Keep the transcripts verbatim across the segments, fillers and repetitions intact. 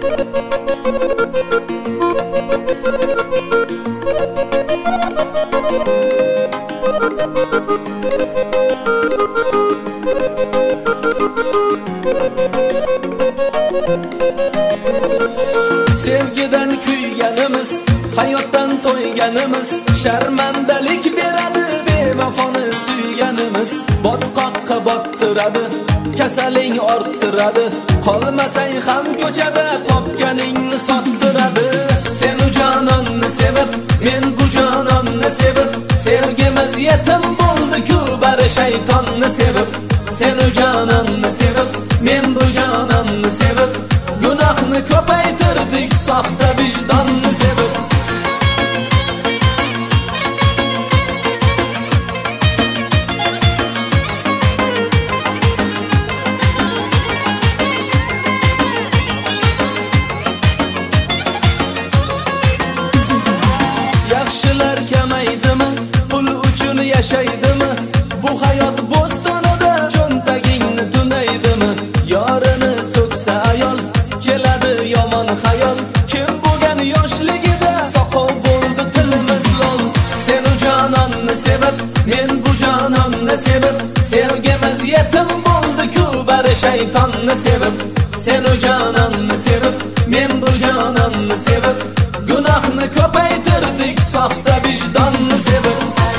Sevgiden kuyganimiz, hayotdan to'yganimiz, sharmandalik beradi bevafoni suyganimiz. Botqoqqa bottiradi, kasaling orttiradi, qolmasang ham ko'chada topganingni sottiradi. Sen u jononni sevib, men bu jononni sevib, sevgimiz yetim bo'ldi-ku bari shaytonni sevib. Sen u jononni sevib, men bu jononni sevib, gunohni ko'paytirdik soxta vijdonni sevib. Yaxshilar kamaydimi, pul uchun yashaydimi? Bu hayot bo'stonida cho'ntagingni tunaydimi? Yorini so'ksa ayol, keladi yomon xayol. Kim bo'lgan yoshligida soqov bo'ldi tilimiz lol. Sen u jononni sevib, men bu jononni sevib, sevgimiz yetim bo'ldi-ku bari shaytonni sevib. Sen u jononni sevib, men bu jononni sevib, gunohni ko'paytirdik soxta vijdonni sevib.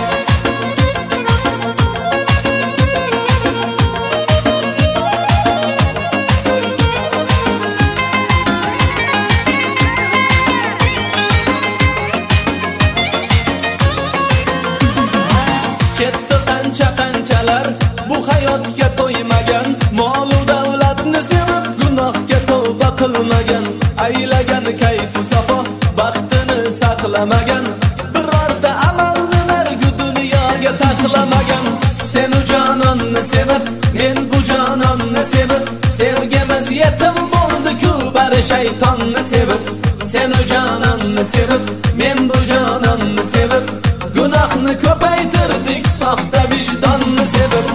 Ketdi qancha qanchalar bu hayotga to'ymagan, mol-u davlatni sevib gunohga tavba qilmagan, aylagan kayfu safo baxtini saqlamagan, birorta amalni nargu dunyoga taxlamagan. Sen u jononni sevib, men bu jononni sevib, sevgimiz yetim bo'ldi-ku bari shaytonni sevib. Sen u jononni sevib, men bu jononni sevib, gunohni ko'paytirdik soxta vijdonni sevib.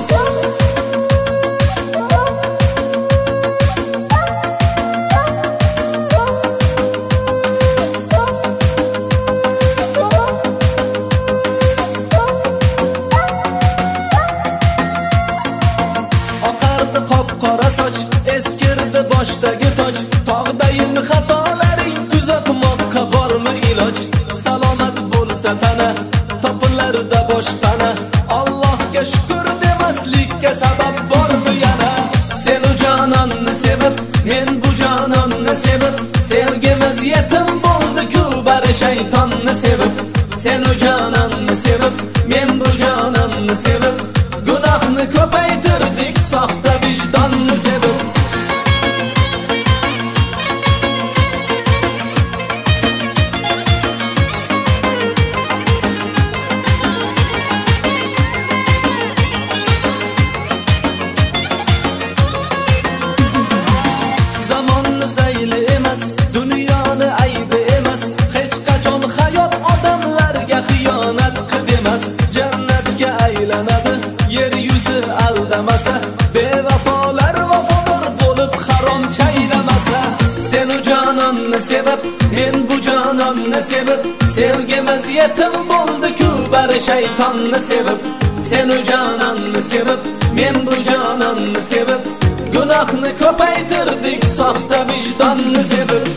Oqardi qop-qora soch, eskirdi boshdagi toj, tog'dayin xatolaring tuzatmoqqa bormi iloj? Salomat bo'lsa tana, topilarda boshpana, Allohga shukr demaslikka sabab bormi yana? Sen u jononni sevib, men bu jononni sevib, sevgimiz yetim bo'ldi-ku bari shaytonni sevib. Sen u jononni sevib, men bu jononni sevib, gunohni ko'paytirdik soxta vijdonni sevib. Zamonni zayli emas, dunyoni aybi emas, hech qachon hayot odamlarga xiyonat qil demas. Jannatga aylanadi yer yuzi aldamasa, bevafolar vafodor bo'lib harom chaylamasa. Sen u jononni sevib, men bu jononni sevib, sevgimiz yetim bo'ldi-ku bari shaytonni sevib. Sen u jononni sevib, men bu jononni sevib, gunohni ko'paytirdik soxta vijdonni sevib.